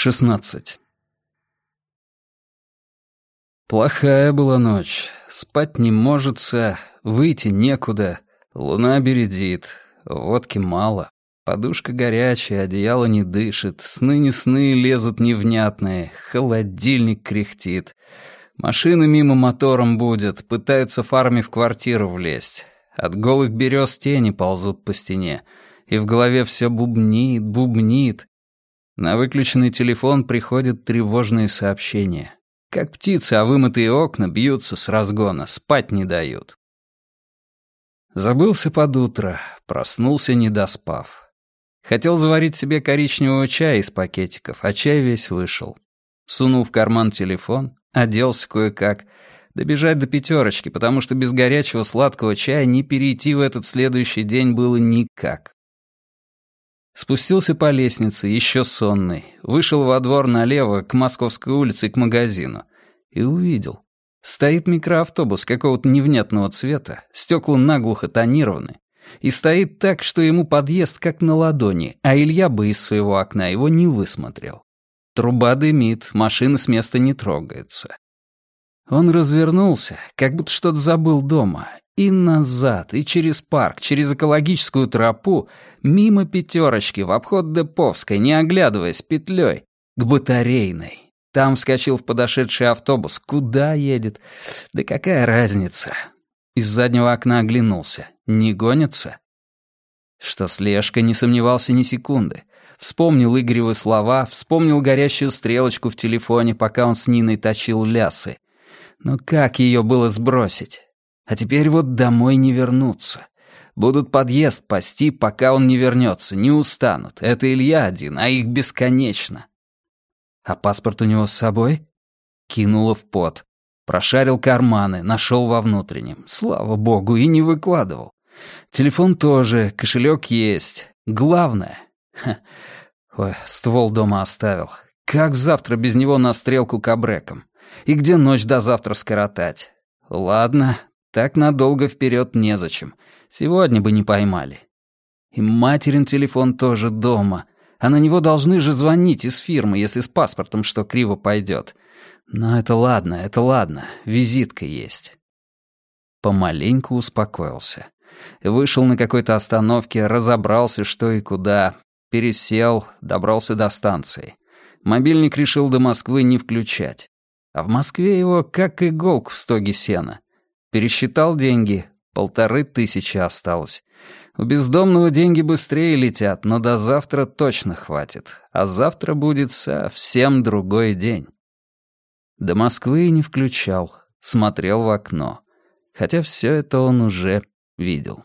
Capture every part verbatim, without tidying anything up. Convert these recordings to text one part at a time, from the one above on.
шестнадцать. Плохая была ночь. Спать не можется, выйти некуда. Луна бередит, водки мало. Подушка горячая, одеяло не дышит. Сны не сны лезут невнятные. Холодильник кряхтит. Машины мимо мотором будет, пытаются фарами в квартиру влезть. От голых берез тени ползут по стене. И в голове все бубнит, бубнит. На выключенный телефон приходят тревожные сообщения. Как птицы, а вымытые окна бьются с разгона, спать не дают. Забылся под утро, проснулся, не доспав. Хотел заварить себе коричневого чая из пакетиков, а чай весь вышел. Сунул в карман телефон, оделся кое-как. Добежать до пятерочки, потому что без горячего сладкого чая не перейти в этот следующий день было никак. Спустился по лестнице, еще сонный, вышел во двор налево, к Московской улице, к магазину, и увидел. Стоит микроавтобус какого-то невнятного цвета, стекла наглухо тонированы, и стоит так, что ему подъезд как на ладони, а Илья бы из своего окна его не высмотрел. Труба дымит, машина с места не трогается. Он развернулся, как будто что-то забыл дома, и назад, и через парк, через экологическую тропу, мимо пятерочки, в обход Деповской, не оглядываясь, петлей, к Батарейной. Там вскочил в подошедший автобус. Куда едет? Да какая разница? Из заднего окна оглянулся. Не гонится? Что слежка, не сомневался ни секунды. Вспомнил Игоревы слова, вспомнил горящую стрелочку в телефоне, пока он с Ниной точил лясы. Но как ее было сбросить? А теперь вот домой не вернуться. Будут подъезд пасти, пока он не вернется, не устанут. Это Илья один, а их бесконечно. А паспорт у него с собой? Кинуло в пот. Прошарил карманы, нашел во внутреннем. Слава богу, и не выкладывал. Телефон тоже, кошелек есть. Главное... Ха. Ой, ствол дома оставил. Как завтра без него на стрелку к абрекам? И где ночь до завтра скоротать? Ладно, так надолго вперед незачем. Сегодня бы не поймали. И материн телефон тоже дома. А на него должны же звонить из фирмы, если с паспортом что криво пойдет. Но это ладно, это ладно. Визитка есть. Помаленьку успокоился. Вышел на какой-то остановке, разобрался, что и куда. Пересел, добрался до станции. Мобильник решил до Москвы не включать. А в Москве его как иголку в стоге сена. Пересчитал деньги, полторы тысячи осталось. У бездомного деньги быстрее летят, но до завтра точно хватит. А завтра будет совсем другой день. До Москвы не включал, смотрел в окно. Хотя все это он уже видел.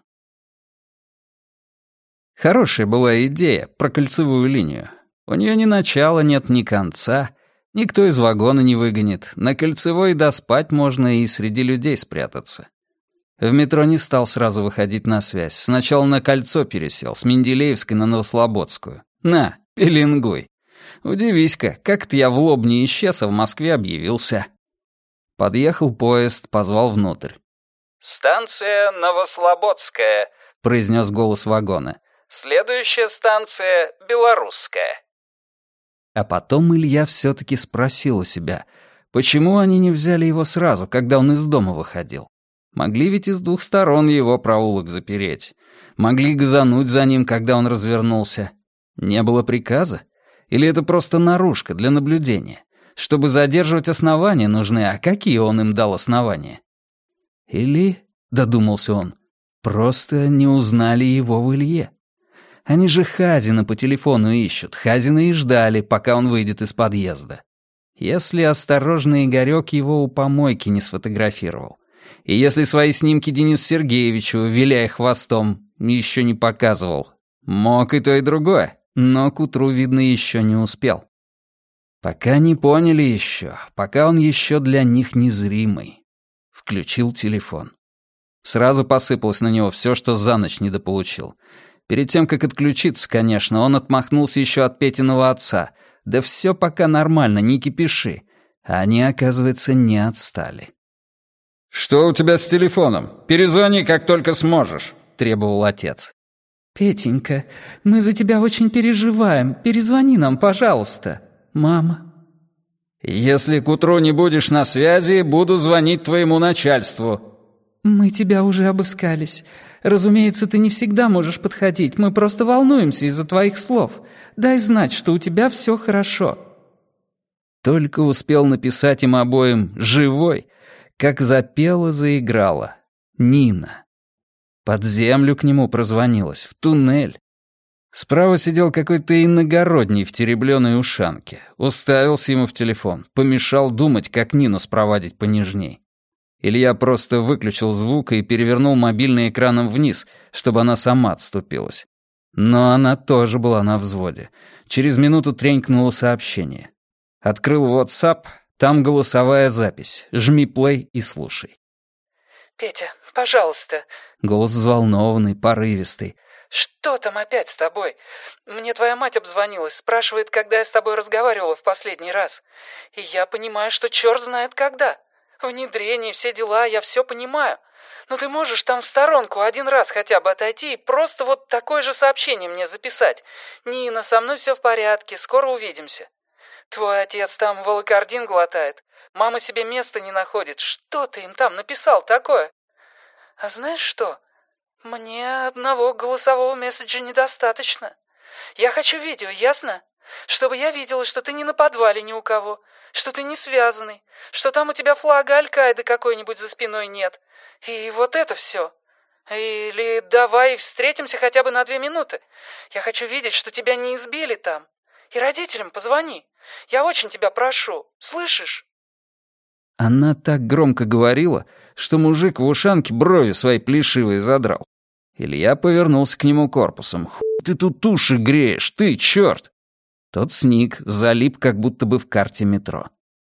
Хорошая была идея про кольцевую линию. У нее ни начала нет, ни конца. Никто из вагона не выгонит. На Кольцевой доспать можно и среди людей спрятаться. В метро не стал сразу выходить на связь. Сначала на Кольцо пересел, с Менделеевской на Новослободскую. На, пеленгуй. Удивись-ка, как-то я в Лобне исчез, а в Москве объявился. Подъехал поезд, позвал внутрь. «Станция Новослободская», — произнес голос вагона. «Следующая станция Белорусская». А потом Илья все-таки спросил у себя, почему они не взяли его сразу, когда он из дома выходил. Могли ведь и с двух сторон его проулок запереть. Могли газануть за ним, когда он развернулся. Не было приказа? Или это просто наружка для наблюдения? Чтобы задерживать основания нужны, а какие он им дал основания? Или, додумался он, просто не узнали его в Илье. Они же Хазина по телефону ищут, Хазина и ждали, пока он выйдет из подъезда. Если осторожный Игорёк его у помойки не сфотографировал, и если свои снимки Денису Сергеевичу, виляя хвостом, еще не показывал, мог и то, и другое, но к утру, видно, еще не успел. Пока не поняли еще, пока он еще для них незримый. Включил телефон. Сразу посыпалось на него все, что за ночь недополучил. Перед тем, как отключиться, конечно, он отмахнулся еще от Петиного отца. Да все пока нормально, не кипиши. А они, оказывается, не отстали. «Что у тебя с телефоном? Перезвони, как только сможешь», — требовал отец. «Петенька, мы за тебя очень переживаем. Перезвони нам, пожалуйста». «Мама». «Если к утру не будешь на связи, буду звонить твоему начальству». «Мы тебя уже обыскались. Разумеется, ты не всегда можешь подходить. Мы просто волнуемся из-за твоих слов. Дай знать, что у тебя все хорошо». Только успел написать им обоим «живой», как запела-заиграла Нина. Под землю к нему прозвонилась, в туннель. Справа сидел какой-то иногородний в теребленой ушанке. Уставился ему в телефон, помешал думать, как Нину спровадить понежней. Илья просто выключил звук и перевернул мобильный экраном вниз, чтобы она сама отступилась. Но она тоже была на взводе. Через минуту тренькнуло сообщение. Открыл WhatsApp, там голосовая запись. Жми плей и слушай. «Петя, пожалуйста». Голос взволнованный, порывистый. «Что там опять с тобой? Мне твоя мать обзвонилась, спрашивает, когда я с тобой разговаривала в последний раз. И я понимаю, что черт знает когда. Внедрение, все дела, я все понимаю. Но ты можешь там в сторонку один раз хотя бы отойти и просто вот такое же сообщение мне записать. Нина, со мной все в порядке, скоро увидимся. Твой отец там волокордин глотает. Мама себе места не находит. Что ты им там написал такое? А знаешь что? Мне одного голосового месседжа недостаточно. Я хочу видео, ясно? Чтобы я видела, что ты не на подвале ни у кого, что ты не связанный, что там у тебя флага Аль-Каиды какой-нибудь за спиной нет. И вот это все. Или давай встретимся хотя бы на две минуты. Я хочу видеть, что тебя не избили там. И родителям позвони. Я очень тебя прошу. Слышишь?» Она так громко говорила, что мужик в ушанке брови свои плешивые задрал. Илья повернулся к нему корпусом. «Хуй ты тут уши греешь, ты, черт!» Тот сник, залип, как будто бы в карте метро.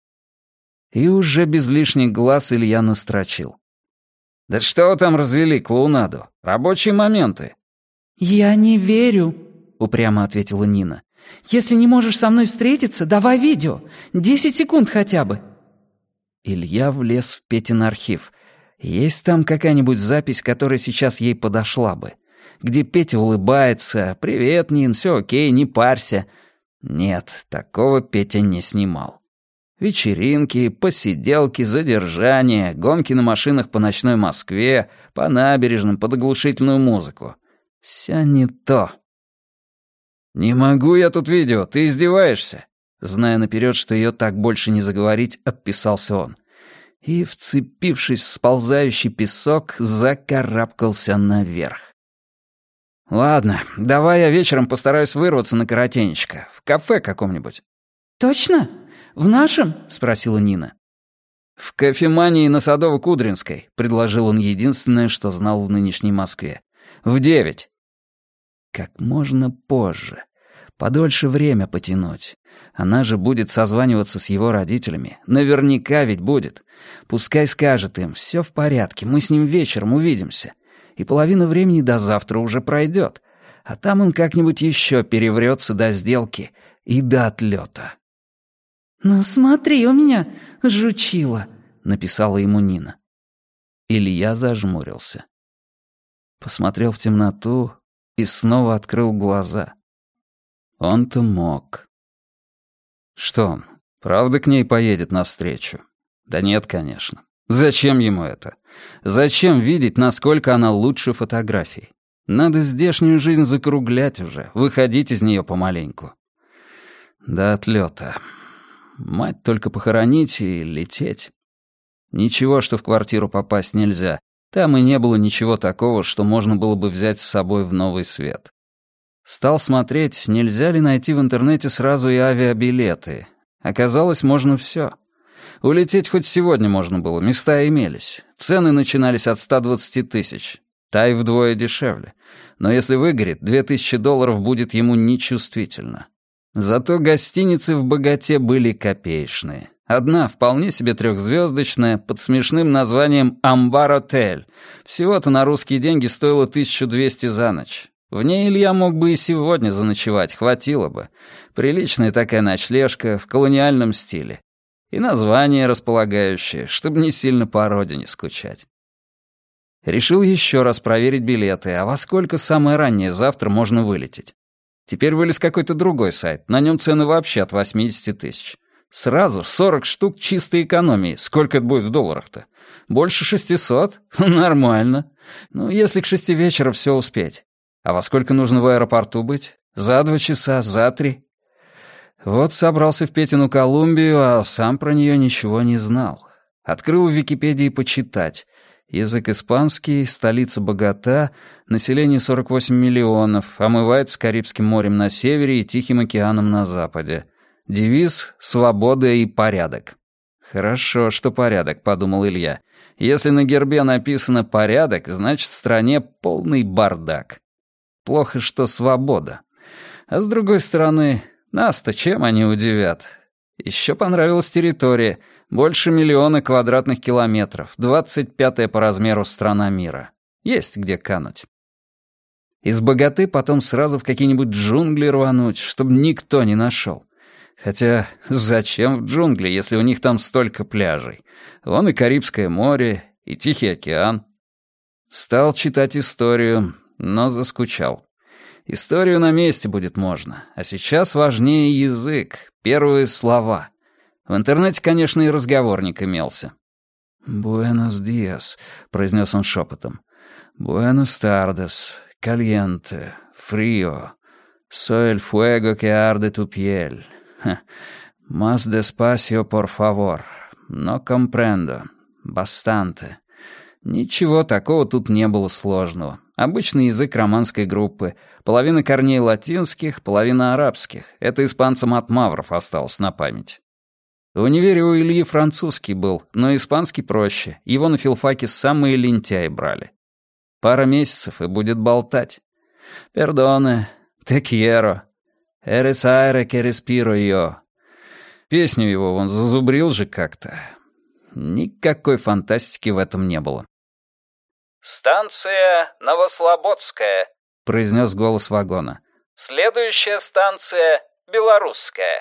И уже без лишних глаз Илья настрочил. «Да что вы там развели клоунаду? Рабочие моменты». «Я не верю», — упрямо ответила Нина. «Если не можешь со мной встретиться, давай видео. Десять секунд хотя бы». Илья влез в Петин архив. Есть там какая-нибудь запись, которая сейчас ей подошла бы? Где Петя улыбается: «Привет, Нин, все окей, не парься». Нет, такого Петя не снимал. Вечеринки, посиделки, задержания, гонки на машинах по ночной Москве, по набережным, под оглушительную музыку. Всё не то. «Не могу я тут видео, ты издеваешься?» Зная наперед, что ее так больше не заговорить, отписался он. И, вцепившись в сползающий песок, закарабкался наверх. «Ладно, давай я вечером постараюсь вырваться на коротенечко. В кафе каком-нибудь». «Точно? В нашем?» — спросила Нина. «В кофемании на Садово-Кудринской», — предложил он единственное, что знал в нынешней Москве. «В девять». Как можно позже. Подольше время потянуть. Она же будет созваниваться с его родителями. Наверняка ведь будет. Пускай скажет им: «Все в порядке, мы с ним вечером увидимся». И половина времени до завтра уже пройдет. А там он как-нибудь еще переврется до сделки и до отлета. «Ну смотри, у меня жучила», — написала ему Нина. Илья зажмурился. Посмотрел в темноту и снова открыл глаза. Он-то мог. Что он, правда к ней поедет навстречу? Да нет, конечно. Зачем ему это? Зачем видеть, насколько она лучше фотографий? Надо здешнюю жизнь закруглять уже, выходить из нее помаленьку. До отлета. Мать только похоронить и лететь. Ничего, что в квартиру попасть нельзя. Там и не было ничего такого, что можно было бы взять с собой в новый свет. Стал смотреть, нельзя ли найти в интернете сразу и авиабилеты. Оказалось, можно все. Улететь хоть сегодня можно было, места имелись. Цены начинались от ста двадцати тысяч. Та и вдвое дешевле. Но если выгорит, две тысячи долларов будет ему нечувствительно. Зато гостиницы в богате были копеечные. Одна вполне себе трехзвездочная, под смешным названием «Амбар-отель». Всего-то на русские деньги стоила тысячу двести за ночь. В ней Илья мог бы и сегодня заночевать, хватило бы. Приличная такая ночлежка в колониальном стиле. И название располагающее, чтобы не сильно по родине скучать. Решил еще раз проверить билеты, а во сколько самое раннее завтра можно вылететь. Теперь вылез какой-то другой сайт, на нем цены вообще от восьмидесяти тысяч. Сразу сорок штук чистой экономии. Сколько это будет в долларах-то? Больше шестисот? Нормально. Ну, если к шести вечера все успеть. А во сколько нужно в аэропорту быть? За два часа, за три? Вот собрался в Петину Колумбию, а сам про нее ничего не знал. Открыл в Википедии почитать. Язык испанский, столица Богота, население сорок восемь миллионов, омывается Карибским морем на севере и Тихим океаном на западе. Девиз «Свобода и порядок». «Хорошо, что порядок», — подумал Илья. «Если на гербе написано «порядок», значит, в стране полный бардак. Плохо, что свобода. А с другой стороны, нас-то чем они удивят? Еще понравилась территория. Больше миллиона квадратных километров. Двадцать пятая по размеру страна мира. Есть где кануть. Из Боготы потом сразу в какие-нибудь джунгли рвануть, чтобы никто не нашел. Хотя зачем в джунгли, если у них там столько пляжей? Вон и Карибское море, и Тихий океан. Стал читать историю, но заскучал. Историю на месте будет можно, а сейчас важнее язык, первые слова. В интернете, конечно, и разговорник имелся. «Буэнос диас», — произнес он шепотом. «Буэнос тардес, кальенте, фрио, soy el fuego que arde tu piel. Más despacio, por favor. No comprendo. Bastante». Ничего такого тут не было сложного. Обычный язык романской группы. Половина корней латинских, половина арабских. Это испанцам от мавров осталось на память. В универе у Ильи французский был, но испанский проще. Его на филфаке самые лентяи брали. Пара месяцев и будет болтать. «Пердоне, te quiero, eres aire que respiro yo». Песню его он зазубрил же как-то. Никакой фантастики в этом не было. «Станция Новослободская», — произнес голос вагона. «Следующая станция Белорусская».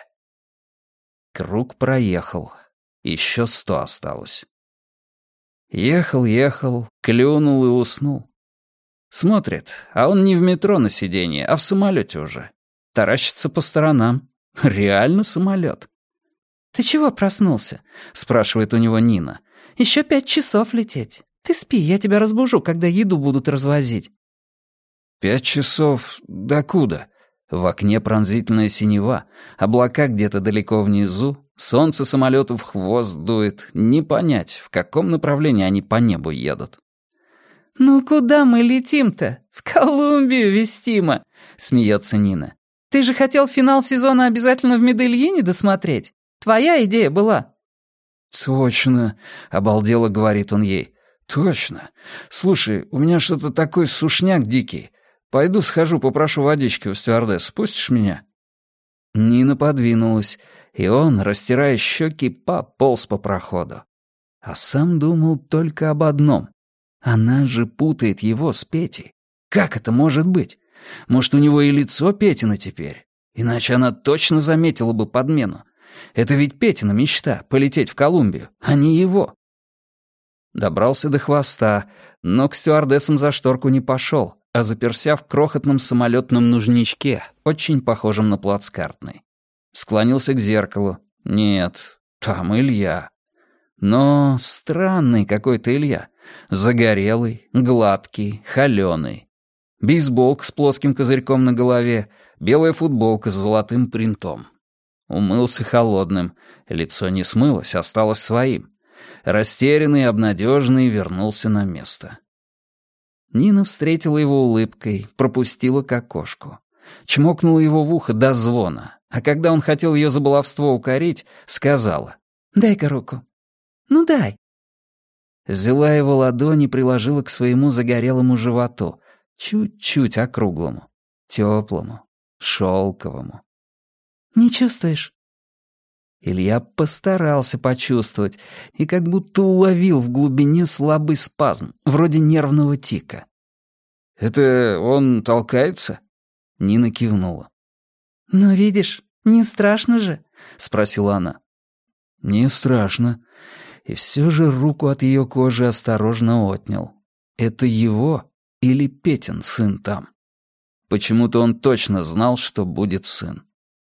Круг проехал. Еще сто осталось. Ехал, ехал, клюнул и уснул. Смотрит, а он не в метро на сиденье, а в самолете уже. Таращится по сторонам. Реально самолет. «Ты чего проснулся?» — спрашивает у него Нина. «Еще пять часов лететь. Ты спи, я тебя разбужу, когда еду будут развозить». «Пять часов? Докуда?» В окне пронзительная синева, облака где-то далеко внизу, солнце самолету в хвост дует. Не понять, в каком направлении они по небу едут. «Ну куда мы летим-то? В Колумбию вестимо!» — смеется Нина. «Ты же хотел финал сезона обязательно в Медельине досмотреть? Твоя идея была». «Точно», — обалдело говорит он ей. «Точно. Слушай, у меня что-то такой сушняк дикий. Пойду схожу, попрошу водички у стюардессы. Пустишь меня?» Нина подвинулась, и он, растирая щеки, пополз по проходу. А сам думал только об одном. Она же путает его с Петей. Как это может быть? Может, у него и лицо Петина теперь? Иначе она точно заметила бы подмену. Это ведь Петина мечта — полететь в Колумбию, а не его. Добрался до хвоста, но к стюардессам за шторку не пошел, а заперся в крохотном самолетном нужничке, очень похожем на плацкартный. Склонился к зеркалу. Нет, там Илья. Но странный какой-то Илья. Загорелый, гладкий, холёный. Бейсболка с плоским козырьком на голове, белая футболка с золотым принтом. Умылся холодным, лицо не смылось, осталось своим. Растерянный и обнадеженный вернулся на место. Нина встретила его улыбкой, пропустила к окошку. Чмокнула его в ухо до звона, а когда он хотел ее за баловство укорить, сказала: «Дай-ка руку». «Ну дай». Взяла его ладонь и приложила к своему загорелому животу, чуть-чуть округлому, теплому, шелковому. «Не чувствуешь?» Илья постарался почувствовать и как будто уловил в глубине слабый спазм, вроде нервного тика. «Это он толкается?» Нина кивнула. «Ну, видишь, не страшно же?» — спросила она. «Не страшно». И все же руку от ее кожи осторожно отнял. Это его или Петин сын там? Почему-то он точно знал, что будет сын.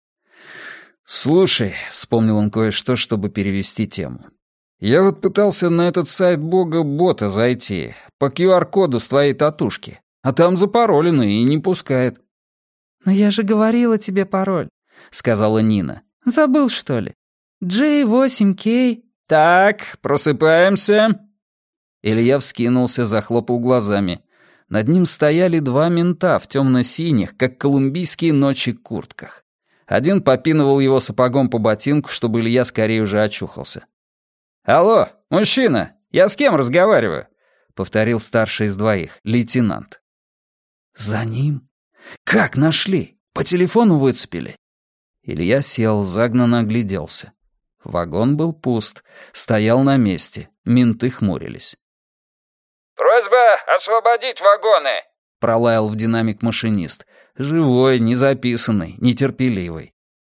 «Слушай», — вспомнил он кое-что, чтобы перевести тему. «Я вот пытался на этот сайт бога-бота зайти, по ку ар-коду с твоей татушки, а там запаролено и не пускает». «Но я же говорила тебе пароль», — сказала Нина. «Забыл, что ли? джей восемь кей...» «Так, просыпаемся». Илья вскинулся, захлопал глазами. Над ним стояли два мента в темно-синих, как колумбийские ночи, куртках. Один попинывал его сапогом по ботинку, чтобы Илья скорее уже очухался. «Алло, мужчина, я с кем разговариваю?» — повторил старший из двоих, лейтенант. «За ним? Как нашли? По телефону выцепили?» Илья сел, загнанно огляделся. Вагон был пуст, стоял на месте, менты хмурились. «Просьба освободить вагоны!» — пролаял в динамик машинист. Живой, незаписанный, нетерпеливый.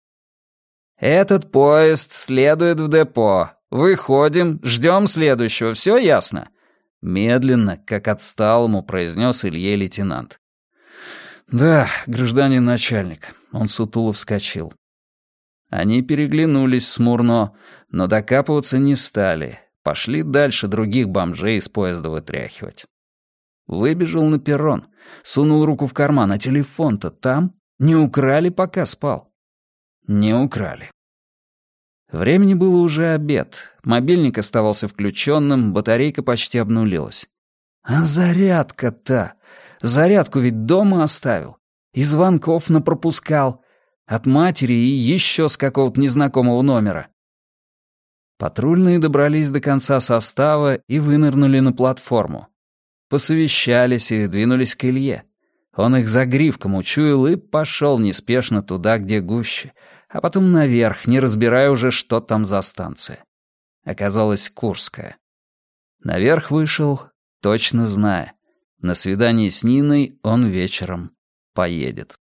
«Этот поезд следует в депо. Выходим, ждем следующего, все ясно?» Медленно, как отсталому, произнес Илье лейтенант. «Да, гражданин начальник», — он сутуло вскочил. Они переглянулись с Мурно, но докапываться не стали. Пошли дальше других бомжей из поезда вытряхивать. Выбежал на перрон, сунул руку в карман, а телефон-то там? Не украли, пока спал? Не украли. Времени было уже обед, мобильник оставался включенным, батарейка почти обнулилась. А зарядка-то! Зарядку ведь дома оставил. И звонков напропускал. От матери и еще с какого-то незнакомого номера. Патрульные добрались до конца состава и вынырнули на платформу. Посовещались и двинулись к Илье. Он их загривком учуял и пошел неспешно туда, где гуще, а потом наверх, не разбирая уже, что там за станция. Оказалась Курская. Наверх вышел, точно зная. На свидание с Ниной он вечером поедет.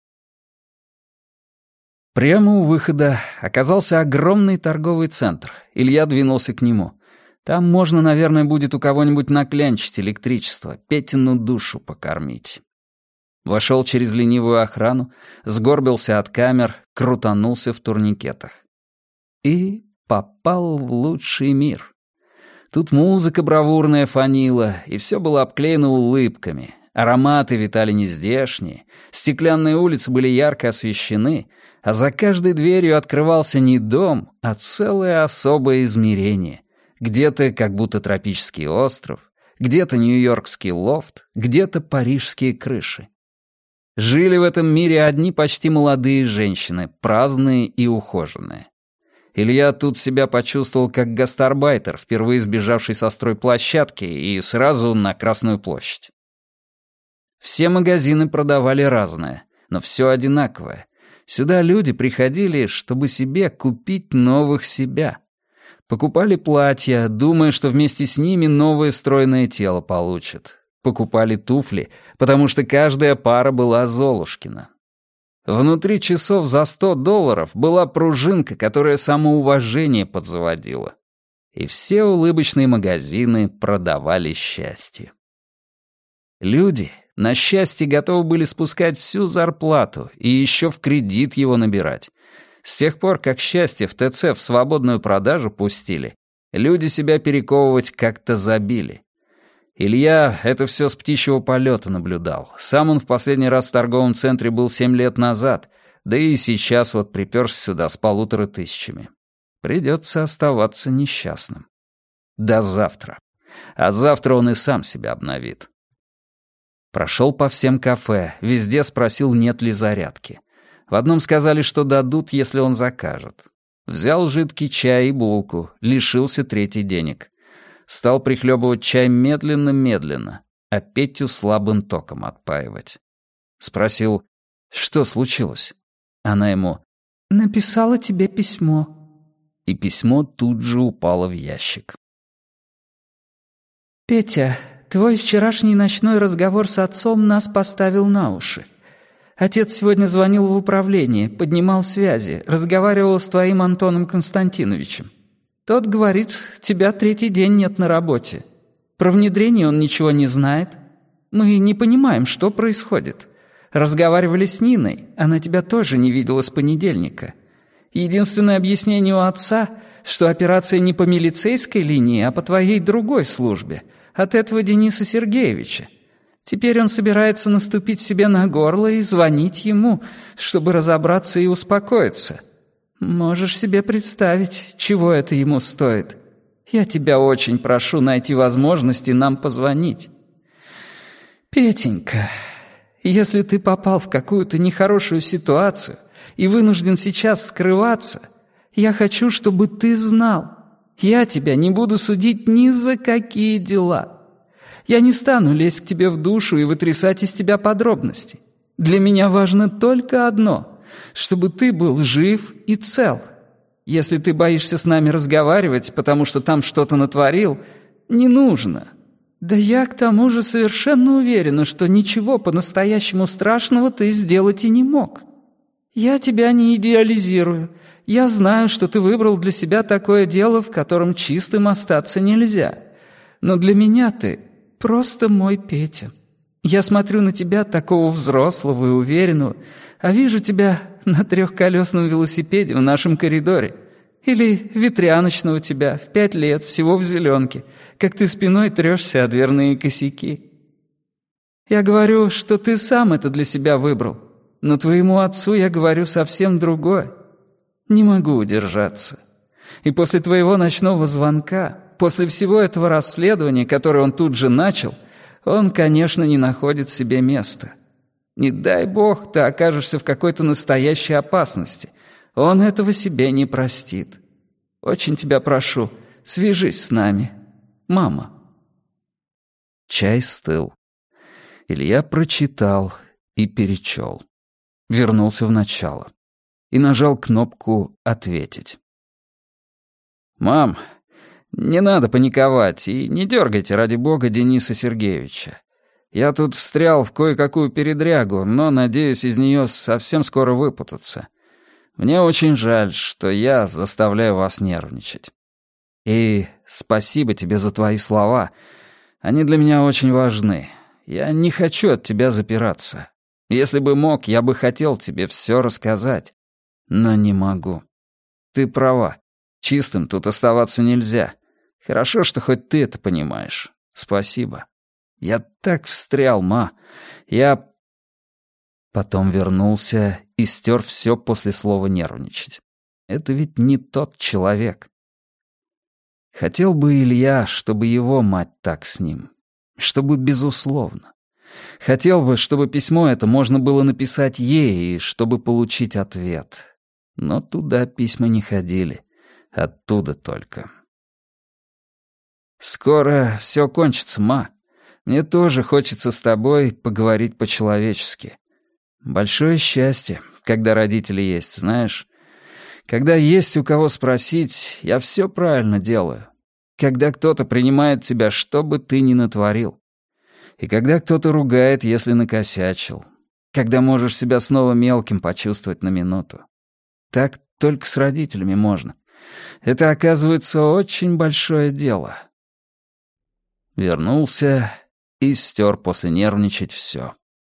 Прямо у выхода оказался огромный торговый центр. Илья двинулся к нему. Там можно, наверное, будет у кого-нибудь наклянчить электричество, Петину душу покормить. Вошел через ленивую охрану, сгорбился от камер, крутанулся в турникетах. И попал в лучший мир. Тут музыка бравурная фанила, и все было обклеено улыбками. Ароматы витали нездешние, стеклянные улицы были ярко освещены, а за каждой дверью открывался не дом, а целое особое измерение. Где-то как будто тропический остров, где-то нью-йоркский лофт, где-то парижские крыши. Жили в этом мире одни почти молодые женщины, праздные и ухоженные. Илья тут себя почувствовал как гастарбайтер, впервые сбежавший со стройплощадки и сразу на Красную площадь. Все магазины продавали разное, но все одинаковое. Сюда люди приходили, чтобы себе купить новых себя. Покупали платья, думая, что вместе с ними новое стройное тело получат. Покупали туфли, потому что каждая пара была Золушкина. Внутри часов за сто долларов была пружинка, которая самоуважение подзаводила. И все улыбочные магазины продавали счастье. Люди на счастье готовы были спускать всю зарплату и еще в кредит его набирать. С тех пор, как счастье в ТЦ в свободную продажу пустили, люди себя перековывать как-то забили. Илья это все с птичьего полета наблюдал. Сам он в последний раз в торговом центре был семь лет назад, да и сейчас вот приперся сюда с полутора тысячами. Придется оставаться несчастным. До завтра. А завтра он и сам себя обновит. Прошел по всем кафе, везде спросил, нет ли зарядки. В одном сказали, что дадут, если он закажет. Взял жидкий чай и булку, лишился третий денег. Стал прихлебывать чай медленно-медленно, а Петю слабым током отпаивать. Спросил, что случилось? Она ему, «Написала тебе письмо». И письмо тут же упало в ящик. «Петя, твой вчерашний ночной разговор с отцом нас поставил на уши. Отец сегодня звонил в управление, поднимал связи, разговаривал с твоим Антоном Константиновичем. Тот говорит, тебя третий день нет на работе. Про внедрение он ничего не знает. Мы не понимаем, что происходит. Разговаривали с Ниной, она тебя тоже не видела с понедельника. Единственное объяснение у отца, что операция не по милицейской линии, а по твоей другой службе, от этого Дениса Сергеевича. Теперь он собирается наступить себе на горло и звонить ему, чтобы разобраться и успокоиться. Можешь себе представить, чего это ему стоит. Я тебя очень прошу найти возможности нам позвонить. Петенька, если ты попал в какую-то нехорошую ситуацию и вынужден сейчас скрываться, я хочу, чтобы ты знал, я тебя не буду судить ни за какие дела. Я не стану лезть к тебе в душу и вытрясать из тебя подробности. Для меня важно только одно, чтобы ты был жив и цел. Если ты боишься с нами разговаривать, потому что там что-то натворил, не нужно. Да я к тому же совершенно уверена, что ничего по-настоящему страшного ты сделать и не мог. Я тебя не идеализирую. Я знаю, что ты выбрал для себя такое дело, в котором чистым остаться нельзя. Но для меня ты просто мой Петя. Я смотрю на тебя, такого взрослого и уверенного, а вижу тебя на трехколесном велосипеде в нашем коридоре. Или ветряночного тебя в пять лет, всего в зеленке, как ты спиной трешься о дверные косяки. Я говорю, что ты сам это для себя выбрал, но твоему отцу я говорю совсем другое. Не могу удержаться. И после твоего ночного звонка, после всего этого расследования, которое он тут же начал, он, конечно, не находит себе места. Не дай бог, ты окажешься в какой-то настоящей опасности. Он этого себе не простит. Очень тебя прошу, свяжись с нами. Мама. Чай стыл. Илья прочитал и перечел. Вернулся в начало. И нажал кнопку «Ответить». «Мам, не надо паниковать и не дергайте, ради бога, Дениса Сергеевича. Я тут встрял в кое-какую передрягу, но надеюсь из нее совсем скоро выпутаться. Мне очень жаль, что я заставляю вас нервничать. И спасибо тебе за твои слова. Они для меня очень важны. Я не хочу от тебя запираться. Если бы мог, я бы хотел тебе все рассказать. Но не могу. Ты права. Чистым тут оставаться нельзя. Хорошо, что хоть ты это понимаешь. Спасибо. Я так встрял, ма. Я...» Потом вернулся и стер все после слова «нервничать». Это ведь не тот человек. Хотел бы Илья, чтобы его мать так с ним. Чтобы безусловно. Хотел бы, чтобы письмо это можно было написать ей, и чтобы получить ответ. Но туда письма не ходили. Оттуда только. «Скоро все кончится, ма. Мне тоже хочется с тобой поговорить по-человечески. Большое счастье, когда родители есть, знаешь. Когда есть у кого спросить, я все правильно делаю. Когда кто-то принимает тебя, что бы ты ни натворил. И когда кто-то ругает, если накосячил. Когда можешь себя снова мелким почувствовать на минуту. Так только с родителями можно. Это, оказывается, очень большое дело». Вернулся и стер после нервничать все.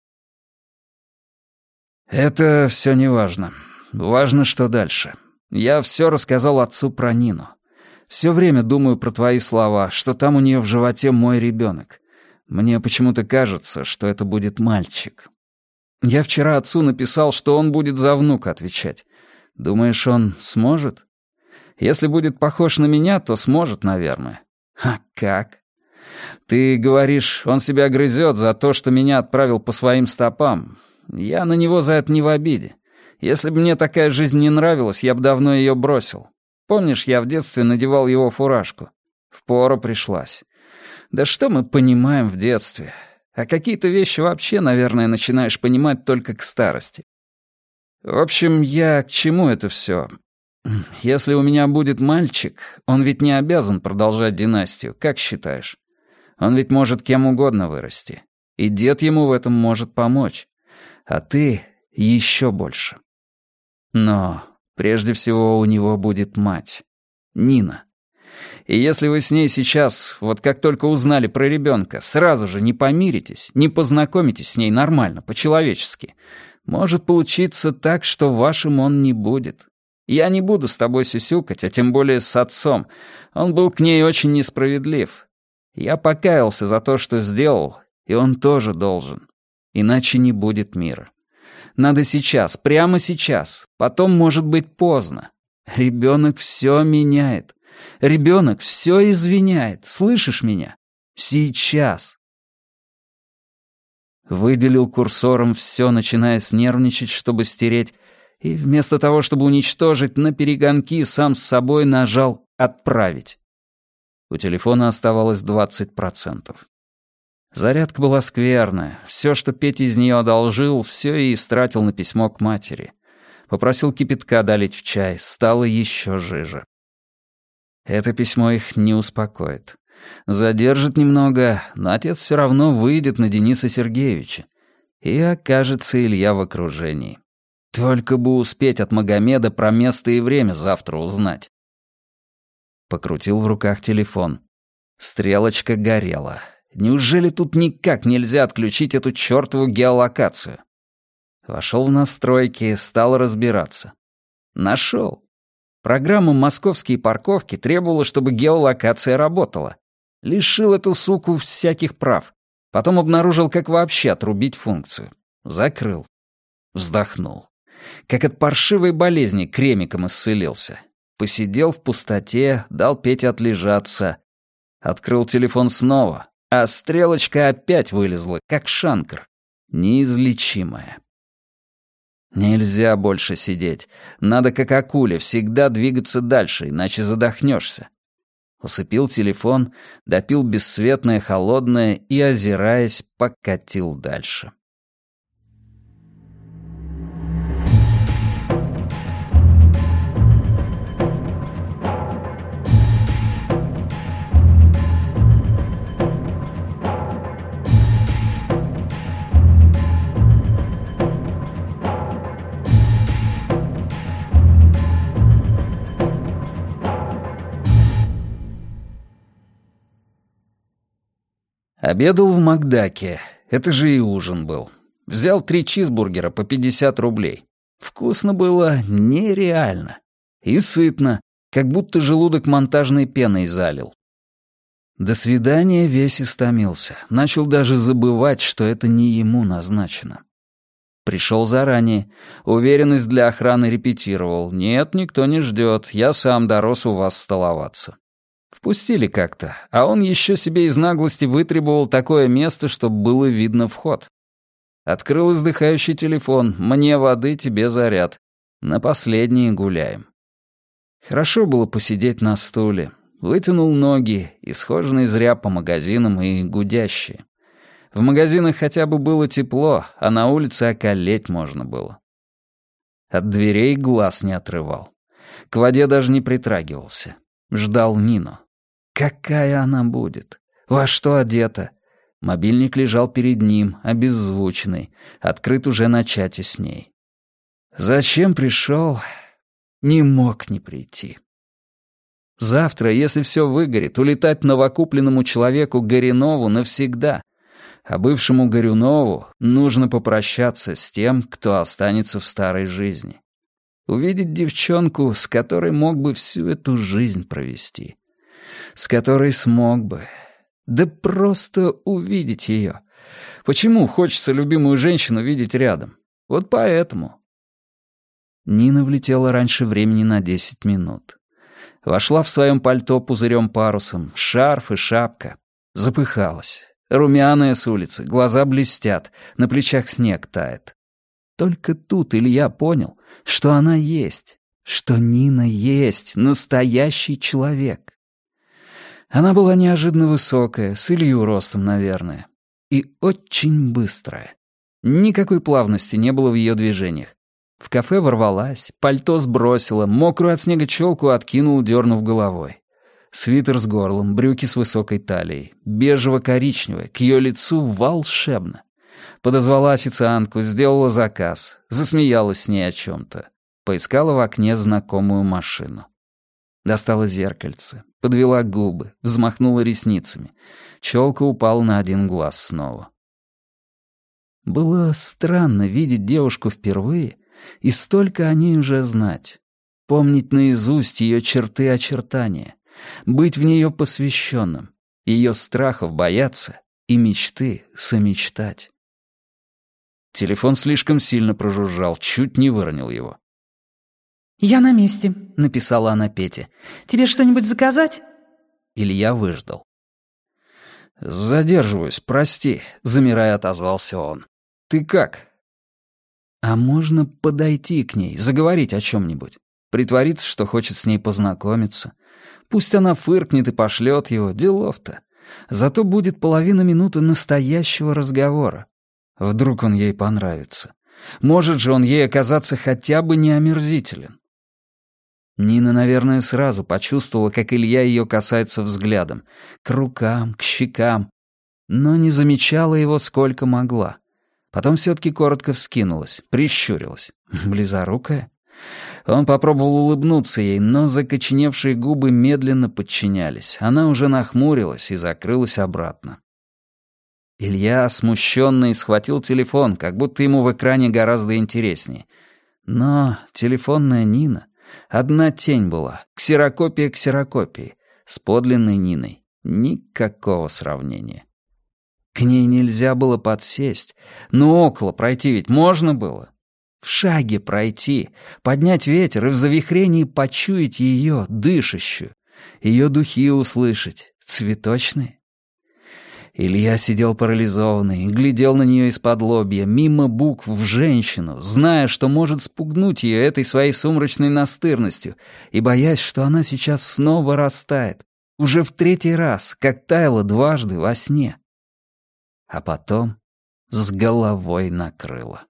«Это все не важно. Важно, что дальше. Я все рассказал отцу про Нину. Все время думаю про твои слова, что там у нее в животе мой ребенок. Мне почему-то кажется, что это будет мальчик. Я вчера отцу написал, что он будет за внука отвечать. Думаешь, он сможет? Если будет похож на меня, то сможет, наверное. А как? Ты говоришь, он себя грызет за то, что меня отправил по своим стопам. Я на него за это не в обиде. Если бы мне такая жизнь не нравилась, я бы давно ее бросил. Помнишь, я в детстве надевал его фуражку? Впору пришлась. Да что мы понимаем в детстве? А какие-то вещи вообще, наверное, начинаешь понимать только к старости. В общем, я к чему это все? Если у меня будет мальчик, он ведь не обязан продолжать династию, как считаешь? Он ведь может кем угодно вырасти. И дед ему в этом может помочь. А ты еще больше. Но прежде всего у него будет мать. Нина. И если вы с ней сейчас, вот как только узнали про ребенка, сразу же не помиритесь, не познакомитесь с ней нормально, по-человечески, может получиться так, что вашим он не будет. Я не буду с тобой сюсюкать, а тем более с отцом. Он был к ней очень несправедлив. Я покаялся за то, что сделал, и он тоже должен. Иначе не будет мира. Надо сейчас, прямо сейчас. Потом может быть поздно. Ребенок все меняет. Ребенок все извиняет. Слышишь меня? Сейчас. Выделил курсором все, начиная снервничать, чтобы стереть, и вместо того, чтобы уничтожить, на перегонки сам с собой нажал «Отправить». У телефона оставалось двадцать процентов. Зарядка была скверная. Все, что Петя из нее одолжил, все и истратил на письмо к матери. Попросил кипятка долить в чай, стало еще жиже. Это письмо их не успокоит. Задержит немного, но отец все равно выйдет на Дениса Сергеевича. И окажется Илья в окружении. Только бы успеть от Магомеда про место и время завтра узнать. Покрутил в руках телефон. Стрелочка горела. Неужели тут никак нельзя отключить эту чертову геолокацию? Вошел в настройки, стал разбираться. Нашел. Программа «Московские парковки» требовала, чтобы геолокация работала. Лишил эту суку всяких прав. Потом обнаружил, как вообще отрубить функцию. Закрыл. Вздохнул. Как от паршивой болезни кремиком исцелился. Посидел в пустоте, дал Пете отлежаться. Открыл телефон снова, а стрелочка опять вылезла, как шанкр. Неизлечимая. Нельзя больше сидеть. Надо, как акуле, всегда двигаться дальше, иначе задохнешься. Усыпил телефон, допил бесцветное, холодное и, озираясь, покатил дальше. Обедал в Макдаке. Это же и ужин был. Взял три чизбургера по пятьдесят рублей. Вкусно было нереально. И сытно, как будто желудок монтажной пеной залил. До свидания весь истомился. Начал даже забывать, что это не ему назначено. Пришел заранее. Уверенность для охраны репетировал. Нет, никто не ждет. Я сам дорос у вас столоваться. Впустили как-то, а он еще себе из наглости вытребовал такое место, чтобы было видно вход. Открыл издыхающий телефон. Мне воды, тебе заряд. На последние гуляем. Хорошо было посидеть на стуле. Вытянул ноги, исхоженные зря по магазинам и гудящие. В магазинах хотя бы было тепло, а на улице околеть можно было. От дверей глаз не отрывал. К воде даже не притрагивался. Ждал Нину. Какая она будет? Во что одета? Мобильник лежал перед ним, обеззвученный, открыт уже на чате с ней. Зачем пришел? Не мог не прийти. Завтра, если все выгорит, улетать новокупленному человеку Горюнову навсегда. А бывшему Горюнову нужно попрощаться с тем, кто останется в старой жизни. Увидеть девчонку, с которой мог бы всю эту жизнь провести. С которой смог бы. Да просто увидеть ее. Почему хочется любимую женщину видеть рядом? Вот поэтому. Нина влетела раньше времени на десять минут. Вошла в своем пальто пузырем-парусом, шарф и шапка. Запыхалась. Румяная с улицы, глаза блестят, на плечах снег тает. Только тут Илья понял, что она есть, что Нина есть, настоящий человек. Она была неожиданно высокая, с Илью ростом, наверное, и очень быстрая. Никакой плавности не было в ее движениях. В кафе ворвалась, пальто сбросила, мокрую от снега челку откинула, дернув головой. Свитер с горлом, брюки с высокой талией, бежево-коричневое, к ее лицу волшебно. Подозвала официантку, сделала заказ, засмеялась с ней о чем-то. Поискала в окне знакомую машину. Достала зеркальце, подвела губы, взмахнула ресницами. Челка упала на один глаз снова. Было странно видеть девушку впервые и столько о ней уже знать. Помнить наизусть ее черты очертания, быть в нее посвященным, ее страхов бояться и мечты somечтать. Телефон слишком сильно прожужжал, чуть не выронил его. «Я на месте», — написала она Пете. «Тебе что-нибудь заказать?» Илья выждал. «Задерживаюсь, прости», — замирая отозвался он. «Ты как?» А можно подойти к ней, заговорить о чем-нибудь, притвориться, что хочет с ней познакомиться. Пусть она фыркнет и пошлет его, делов-то. Зато будет половина минуты настоящего разговора. Вдруг он ей понравится. Может же он ей оказаться хотя бы не омерзителен. Нина, наверное, сразу почувствовала, как Илья ее касается взглядом. К рукам, к щекам. Но не замечала его сколько могла. Потом все-таки коротко вскинулась, прищурилась. Близорукая? Он попробовал улыбнуться ей, но закоченевшие губы медленно подчинялись. Она уже нахмурилась и закрылась обратно. Илья, смущенный, схватил телефон, как будто ему в экране гораздо интереснее. Но телефонная Нина... Одна тень была, ксерокопия ксерокопии. С подлинной Ниной никакого сравнения. К ней нельзя было подсесть, но около пройти ведь можно было. В шаге пройти, поднять ветер и в завихрении почуять ее, дышащую, ее духи услышать, цветочные. Илья сидел парализованный, глядел на нее из-под лобья, мимо букв в женщину, зная, что может спугнуть ее этой своей сумрачной настырностью, и боясь, что она сейчас снова растает, уже в третий раз, как таяла дважды во сне. А потом с головой накрыло.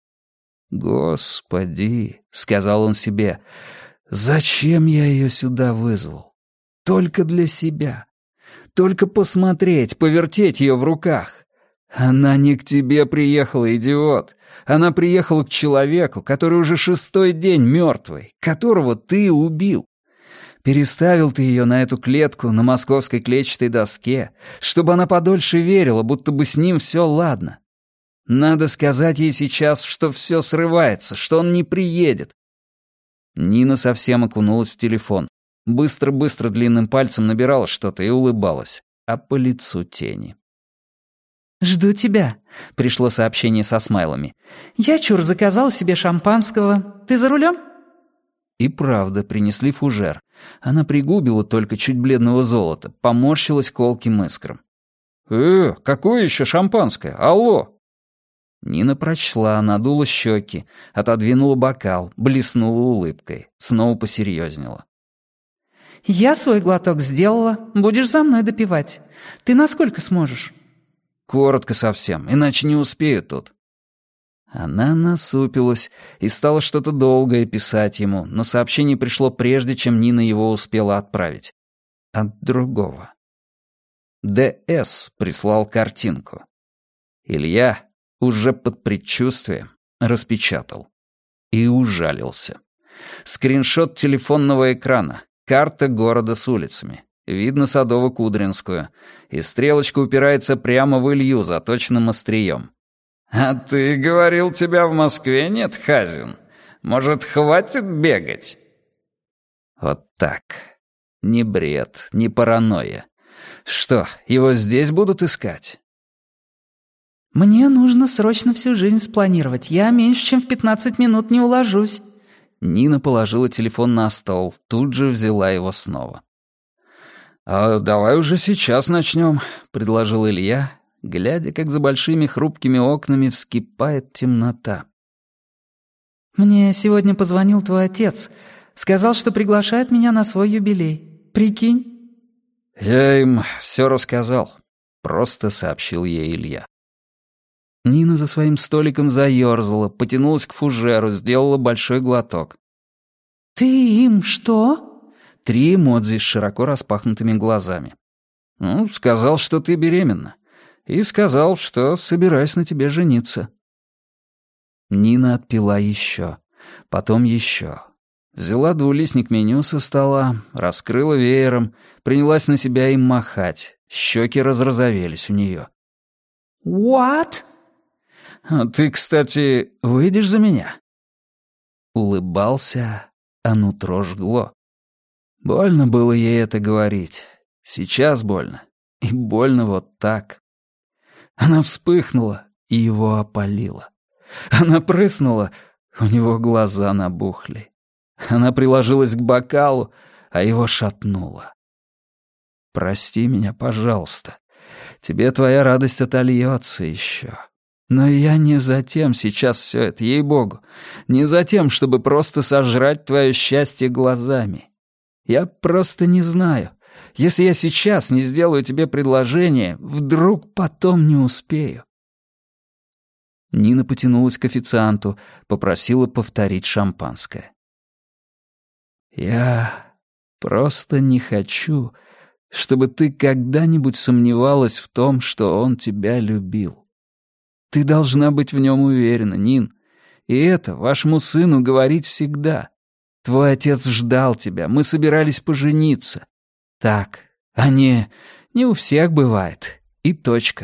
«Господи», — сказал он себе, — «зачем я ее сюда вызвал? Только для себя». Только посмотреть, повертеть ее в руках. Она не к тебе приехала, идиот. Она приехала к человеку, который уже шестой день мертвый, которого ты убил. Переставил ты ее на эту клетку на московской клетчатой доске, чтобы она подольше верила, будто бы с ним все ладно. Надо сказать ей сейчас, что все срывается, что он не приедет. Нина совсем окунулась в телефон. Быстро-быстро длинным пальцем набирала что-то и улыбалась, а по лицу тени. «Жду тебя», — пришло сообщение со смайлами. «Я, чур, заказал себе шампанского. Ты за рулем?» И правда, принесли фужер. Она пригубила только чуть бледного золота, поморщилась колким искром. «Э, какое еще шампанское? Алло!» Нина прочла, надула щеки, отодвинула бокал, блеснула улыбкой, снова посерьезнела. «Я свой глоток сделала. Будешь за мной допивать. Ты насколько сможешь?» «Коротко совсем, иначе не успею тут». Она насупилась и стала что-то долгое писать ему, но сообщение пришло прежде, чем Нина его успела отправить. От другого. ДС прислал картинку. Илья уже под предчувствием распечатал. И ужалился. Скриншот телефонного экрана. Карта города с улицами. Видно Садово-Кудринскую. И стрелочка упирается прямо в Илью заточенным острием. «А ты говорил, тебя в Москве нет, Хазин? Может, хватит бегать?» Вот так. Ни бред, ни паранойя. Что, его здесь будут искать? «Мне нужно срочно всю жизнь спланировать. Я меньше, чем в пятнадцать минут не уложусь». Нина положила телефон на стол, тут же взяла его снова. «А давай уже сейчас начнем», — предложил Илья, глядя, как за большими хрупкими окнами вскипает темнота. «Мне сегодня позвонил твой отец. Сказал, что приглашает меня на свой юбилей. Прикинь?» «Я им все рассказал», — просто сообщил ей Илья. Нина за своим столиком заёрзала, потянулась к фужеру, сделала большой глоток. «Ты им что?» Три эмодзи с широко распахнутыми глазами. «Ну, сказал, что ты беременна. И сказал, что собираюсь на тебе жениться». Нина отпила еще, потом еще. Взяла двулистник меню со стола, раскрыла веером, принялась на себя им махать. Щеки разрозовелись у нее. «What?» «Ты, кстати, выйдешь за меня?» Улыбался, а нутро жгло. Больно было ей это говорить. Сейчас больно. И больно вот так. Она вспыхнула и его опалила. Она прыснула, у него глаза набухли. Она приложилась к бокалу, а его шатнуло. «Прости меня, пожалуйста. Тебе твоя радость отольется еще. Но я не за тем сейчас все это, ей-богу. Не за тем, чтобы просто сожрать твое счастье глазами. Я просто не знаю. Если я сейчас не сделаю тебе предложение, вдруг потом не успею». Нина потянулась к официанту, попросила повторить шампанское. «Я просто не хочу, чтобы ты когда-нибудь сомневалась в том, что он тебя любил. Ты должна быть в нем уверена, Нин. И это вашему сыну говорить всегда. Твой отец ждал тебя, мы собирались пожениться. Так, а не... не у всех бывает. И точка».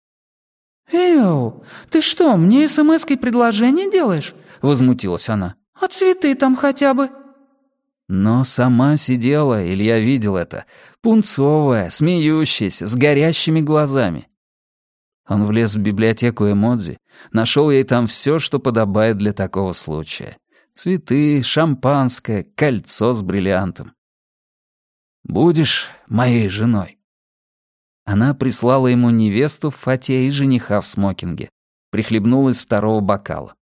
«Эу, ты что, мне смс-кой предложение делаешь?» — возмутилась она. «А цветы там хотя бы?» Но сама сидела, Илья видел это, пунцовая, смеющаяся, с горящими глазами. Он влез в библиотеку Эмодзи, нашел ей там все, что подобает для такого случая. Цветы, шампанское, кольцо с бриллиантом. «Будешь моей женой?» Она прислала ему невесту в фате и жениха в смокинге. Прихлебнула из второго бокала.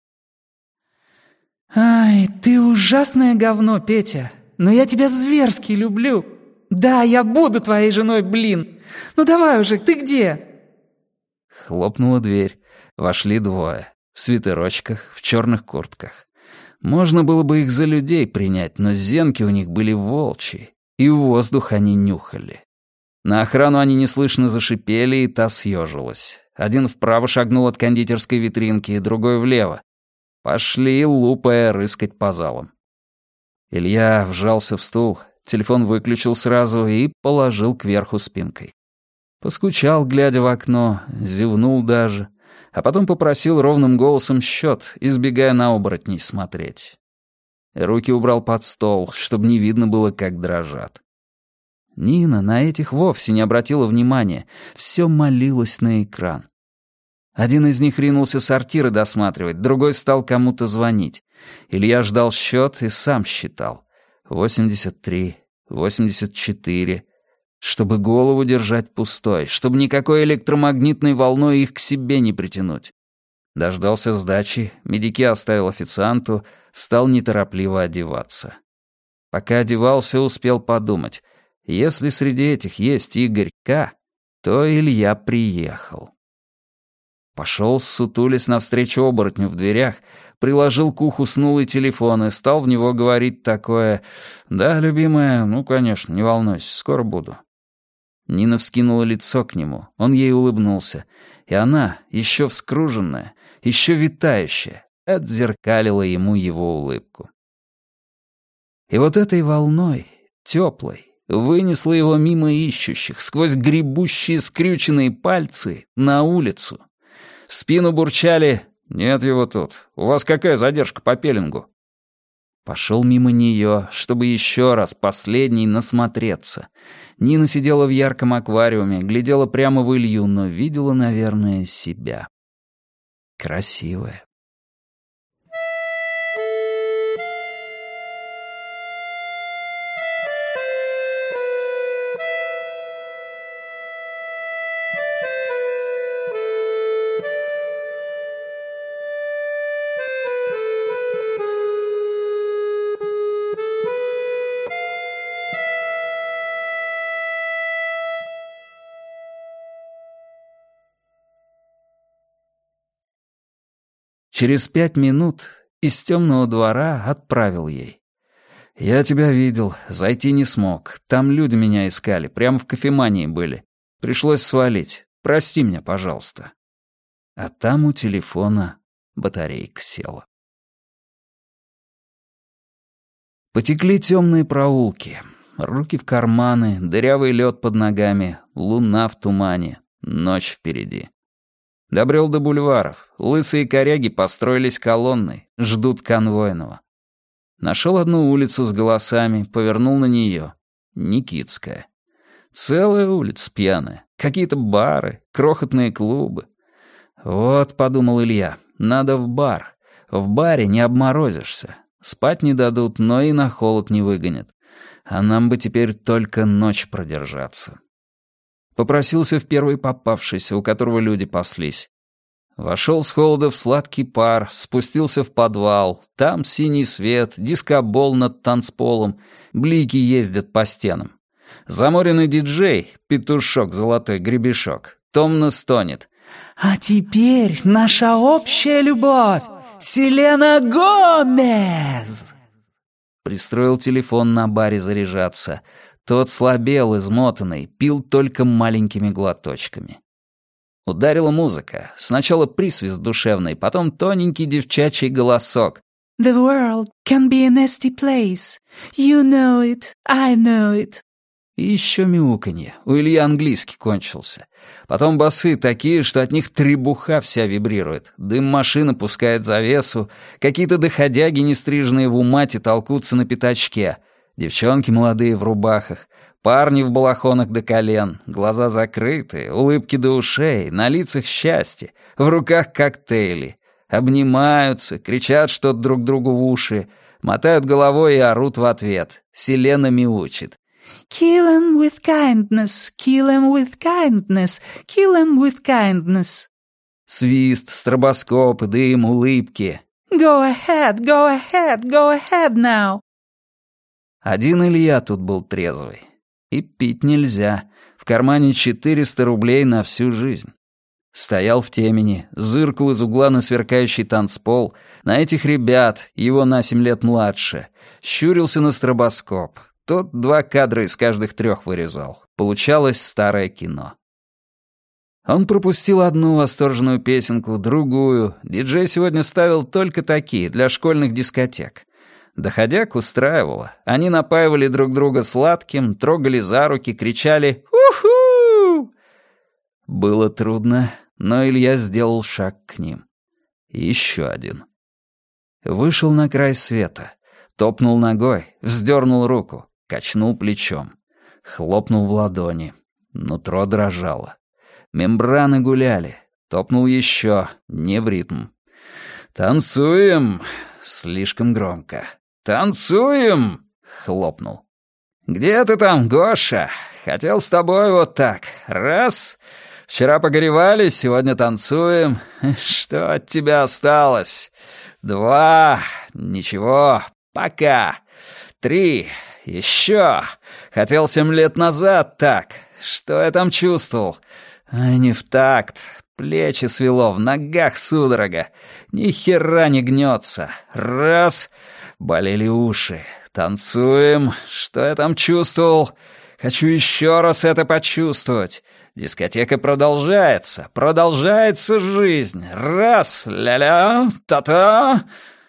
«Ай, ты ужасное говно, Петя. Но я тебя зверски люблю. Да, я буду твоей женой, блин. Ну давай уже, ты где?» Хлопнула дверь. Вошли двое. В свитерочках, в черных куртках. Можно было бы их за людей принять, но зенки у них были волчьи, и воздух они нюхали. На охрану они неслышно зашипели, и та съежилась. Один вправо шагнул от кондитерской витринки, другой влево. Пошли, лупая, рыскать по залам. Илья вжался в стул, телефон выключил сразу и положил кверху спинкой. Поскучал, глядя в окно, зевнул даже, а потом попросил ровным голосом счет, избегая на оборотней смотреть. Руки убрал под стол, чтобы не видно было, как дрожат. Нина на этих вовсе не обратила внимания, все молилась на экран. Один из них ринулся сортиры досматривать, другой стал кому-то звонить. Илья ждал счет и сам считал. восемьдесят три, восемьдесят четыре. Чтобы голову держать пустой, чтобы никакой электромагнитной волной их к себе не притянуть. Дождался сдачи, медики оставил официанту, стал неторопливо одеваться. Пока одевался, успел подумать. Если среди этих есть Игорь К., то Илья приехал. Пошел, ссутулясь навстречу оборотню в дверях, приложил к уху снулый телефон и стал в него говорить такое: «Да, любимая, ну, конечно, не волнуйся, скоро буду». Нина вскинула лицо к нему, он ей улыбнулся, и она, еще вскруженная, еще витающая, отзеркалила ему его улыбку. И вот этой волной, теплой, вынесла его мимо ищущих, сквозь гребущие скрюченные пальцы, на улицу. В спину бурчали: «Нет его тут. У вас какая задержка по пеленгу?» Пошел мимо нее, чтобы еще раз, последний, насмотреться. Нина сидела в ярком аквариуме, глядела прямо в Илью, но видела, наверное, себя. Красивая. Через пять минут из темного двора отправил ей. «Я тебя видел, зайти не смог. Там люди меня искали, прямо в кофемании были. Пришлось свалить. Прости меня, пожалуйста». А там у телефона батарейка села. Потекли темные проулки. Руки в карманы, дырявый лед под ногами, луна в тумане, ночь впереди. Добрел до бульваров. Лысые коряги построились колонной, ждут конвойного. Нашел одну улицу с голосами, повернул на нее. Никитская. Целая улица пьяная. Какие-то бары, крохотные клубы. Вот, подумал Илья, надо в бар. В баре не обморозишься. Спать не дадут, но и на холод не выгонят. А нам бы теперь только ночь продержаться. Попросился в первый попавшийся, у которого люди паслись. Вошел с холода в сладкий пар, спустился в подвал. Там синий свет, дискобол над танцполом, блики ездят по стенам. Заморенный диджей, петушок золотой гребешок, томно стонет. «А теперь наша общая любовь, Селена Гомез!» Пристроил телефон на баре заряжаться. Тот слабел, измотанный, пил только маленькими глоточками. Ударила музыка. Сначала присвист душевный, потом тоненький девчачий голосок. «The world can be a nasty place. You know it, I know it». И еще мяуканье. У Ильи английский кончился. Потом басы такие, что от них требуха вся вибрирует. Дым машины пускает завесу. Какие-то доходяги, нестриженные в умате, толкутся на пятачке. Девчонки молодые в рубахах. Парни в балахонах до колен. Глаза закрыты, улыбки до ушей, на лицах счастье. В руках коктейли. Обнимаются, кричат что-то друг другу в уши. Мотают головой и орут в ответ. Селена мяучит. «Kill him with kindness, kill him with kindness, kill him with kindness». Свист, стробоскопы, дым, улыбки. «Go ahead, go ahead, go ahead now». Один Илья тут был трезвый. И пить нельзя. В кармане четыреста рублей на всю жизнь. Стоял в темени, зыркал из угла на сверкающий танцпол, на этих ребят, его на семь лет младше, щурился на стробоскоп. Тот два кадра из каждых трех вырезал. Получалось старое кино. Он пропустил одну восторженную песенку, другую. Диджей сегодня ставил только такие, для школьных дискотек. Доходяг устраивало. Они напаивали друг друга сладким, трогали за руки, кричали «Уху!». Было трудно, но Илья сделал шаг к ним. Еще один. Вышел на край света. Топнул ногой, вздернул руку. Качнул плечом. Хлопнул в ладони. Нутро дрожало. Мембраны гуляли. Топнул еще, не в ритм. «Танцуем!» Слишком громко. «Танцуем!» Хлопнул. «Где ты там, Гоша? Хотел с тобой вот так. Раз. Вчера погоревали, сегодня танцуем. Что от тебя осталось? Два. Ничего. Пока. Три. Еще. Хотел семь лет назад так. Что я там чувствовал? А не в такт. Плечи свело, в ногах судорога. Ни хера не гнется. Раз. Болели уши. Танцуем. Что я там чувствовал? Хочу еще раз это почувствовать. Дискотека продолжается. Продолжается жизнь. Раз. Ля-ля. Та-та.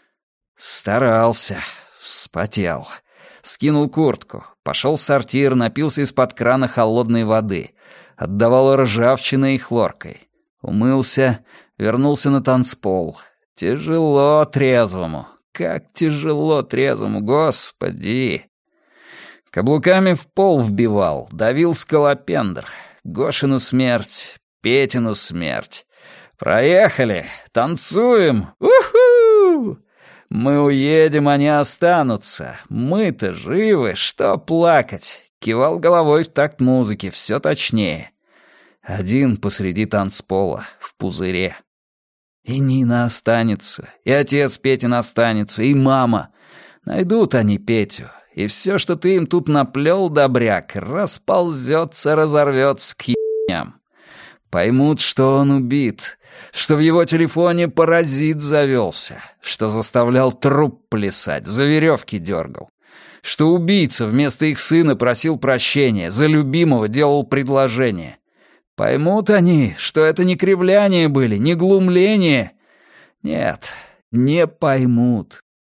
Старался. Вспотел. Скинул куртку, пошел в сортир, напился из-под крана холодной воды. Отдавало ржавчиной и хлоркой. Умылся, вернулся на танцпол. Тяжело трезвому. Как тяжело трезвому, господи. Каблуками в пол вбивал, давил скалопендр. Гошину смерть, Петину смерть. Проехали, танцуем. Уху! Мы уедем, они останутся. Мы-то живы, что плакать? Кивал головой в такт музыки, все точнее. Один посреди танцпола, в пузыре. И Нина останется, и отец Петин останется, и мама. Найдут они Петю, и все, что ты им тут наплел, добряк, расползется, разорвется к ебням. Поймут, что он убит, что в его телефоне паразит завелся, что заставлял труп плясать, за веревки дергал, что убийца вместо их сына просил прощения, за любимого делал предложение. Поймут они, что это не кривляние были, не глумление. Нет, не поймут.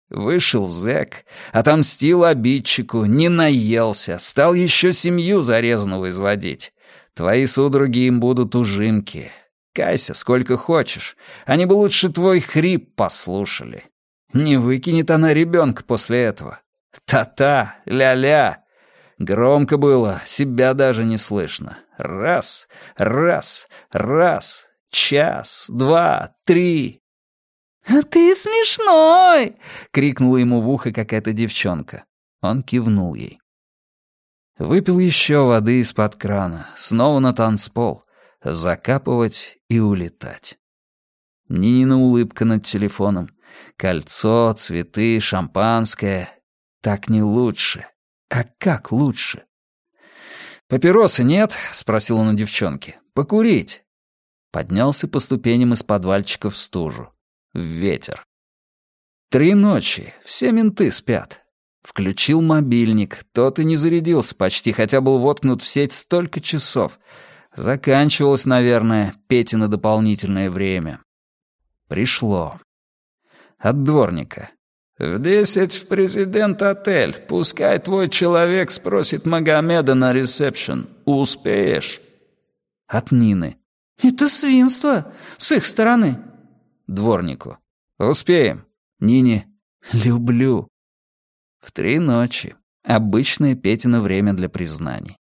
Вышел зэк, отомстил обидчику, не наелся, стал еще семью зарезанного изводить. Твои судороги им будут ужимки. Кайся сколько хочешь, они бы лучше твой хрип послушали. Не выкинет она ребенка после этого. Та-та, ля-ля. Громко было, себя даже не слышно. Раз, раз, раз, час, два, три. «Ты смешной!» — крикнула ему в ухо какая-то девчонка. Он кивнул ей. Выпил еще воды из-под крана, снова на танцпол, закапывать и улетать. Нинина улыбка над телефоном, кольцо, цветы, шампанское. Так не лучше. А как лучше? «Папиросы нет?» — спросил он у девчонки. «Покурить». Поднялся по ступеням из подвальчика в стужу. В ветер. Три ночи, все менты спят. Включил мобильник, тот и не зарядился почти, хотя был воткнут в сеть столько часов. Заканчивалось, наверное, Петино дополнительное время. Пришло. От дворника. «В десять в президент-отель. Пускай твой человек спросит Магомеда на ресепшн. Успеешь?» От Нины. «Это свинство с их стороны». Дворнику. «Успеем». Нине. «Люблю». В три ночи. Обычное Петино время для признаний.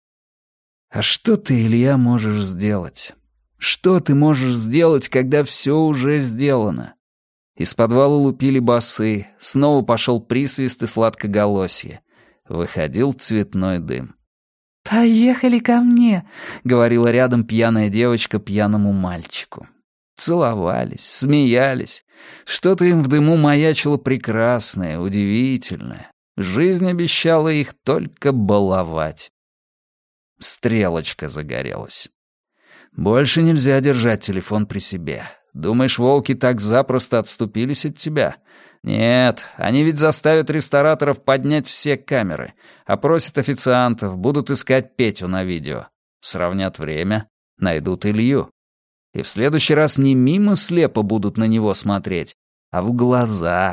А что ты, Илья, можешь сделать? Что ты можешь сделать, когда все уже сделано? Из подвала лупили басы, снова пошел присвист и сладкоголосье. Выходил цветной дым. «Поехали ко мне», — говорила рядом пьяная девочка пьяному мальчику. Целовались, смеялись. Что-то им в дыму маячило прекрасное, удивительное. Жизнь обещала их только баловать. Стрелочка загорелась. Больше нельзя держать телефон при себе. Думаешь, волки так запросто отступились от тебя? Нет, они ведь заставят рестораторов поднять все камеры, опросят официантов, будут искать Петю на видео. Сравнят время, найдут Илью. И в следующий раз не мимо слепо будут на него смотреть, а в глаза.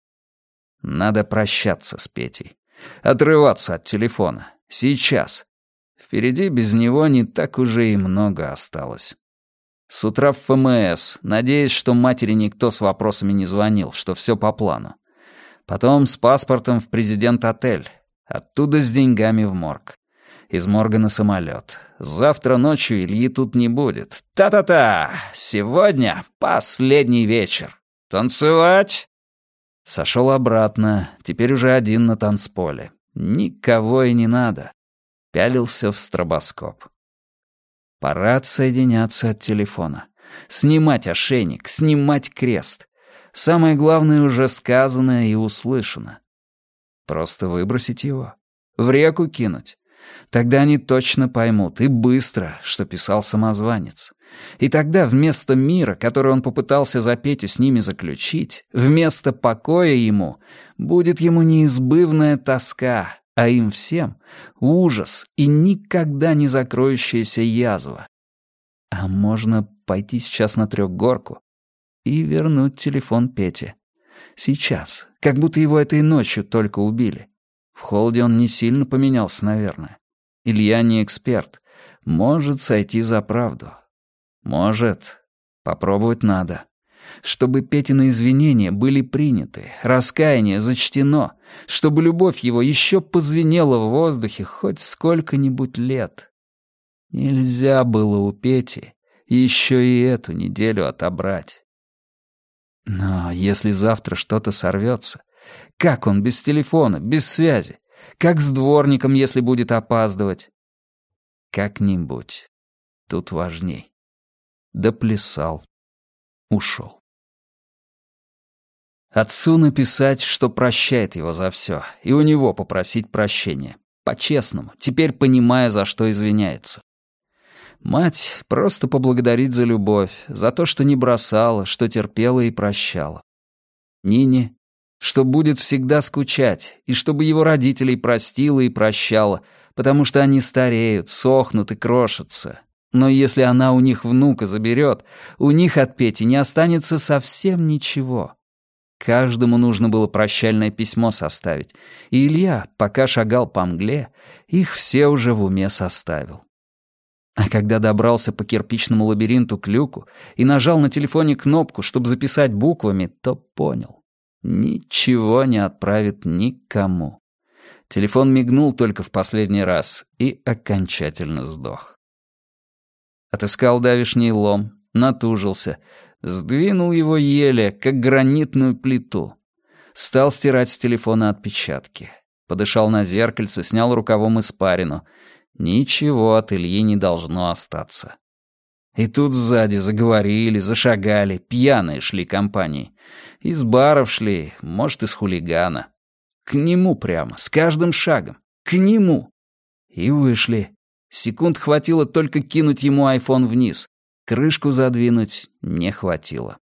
Надо прощаться с Петей. Отрываться от телефона. Сейчас. Впереди без него не так уже и много осталось. С утра в ФМС, надеясь, что матери никто с вопросами не звонил, что все по плану. Потом с паспортом в президент-отель. Оттуда с деньгами в морг. Из морга на самолет. Завтра ночью Ильи тут не будет. Та-та-та! Сегодня последний вечер. Танцевать? Сошел обратно, теперь уже один на танцполе. Никого и не надо. Пялился в стробоскоп. Пора отсоединяться от телефона. Снимать ошейник, снимать крест. Самое главное уже сказано и услышано. Просто выбросить его. В реку кинуть. Тогда они точно поймут, и быстро, что писал самозванец. И тогда вместо мира, который он попытался за Петю с ними заключить, вместо покоя ему, будет ему неизбывная тоска, а им всем ужас и никогда не закроющаяся язва. А можно пойти сейчас на трехгорку и вернуть телефон Пете. Сейчас, как будто его этой ночью только убили. В холоде он не сильно поменялся, наверное. Илья не эксперт. Может сойти за правду. Может. Попробовать надо. Чтобы Петины извинения были приняты, раскаяние зачтено, чтобы любовь его еще позвенела в воздухе хоть сколько-нибудь лет. Нельзя было у Пети еще и эту неделю отобрать. Но если завтра что-то сорвется, как он без телефона, без связи? Как с дворником, если будет опаздывать? Как-нибудь. Тут важней. Доплясал. Ушел. Отцу написать, что прощает его за все, и у него попросить прощения. По-честному, теперь понимая, за что извиняется. Мать просто поблагодарить за любовь, за то, что не бросала, что терпела и прощала. Нине, что будет всегда скучать, и чтобы его родителей простила и прощала, потому что они стареют, сохнут и крошатся. Но если она у них внука заберет, у них от Пети не останется совсем ничего. Каждому нужно было прощальное письмо составить, и Илья, пока шагал по мгле, их все уже в уме составил. А когда добрался по кирпичному лабиринту к люку и нажал на телефоне кнопку, чтобы записать буквами, то понял. Ничего не отправит никому. Телефон мигнул только в последний раз и окончательно сдох. Отыскал давишний лом, натужился, сдвинул его еле, как гранитную плиту. Стал стирать с телефона отпечатки. Подышал на зеркальце, снял рукавом испарину. Ничего от Ильи не должно остаться. И тут сзади заговорили, зашагали, пьяные шли компанией. Из баров шли, может, из хулигана. К нему прямо, с каждым шагом. К нему. И вышли. Секунд хватило только кинуть ему айфон вниз. Крышку задвинуть не хватило.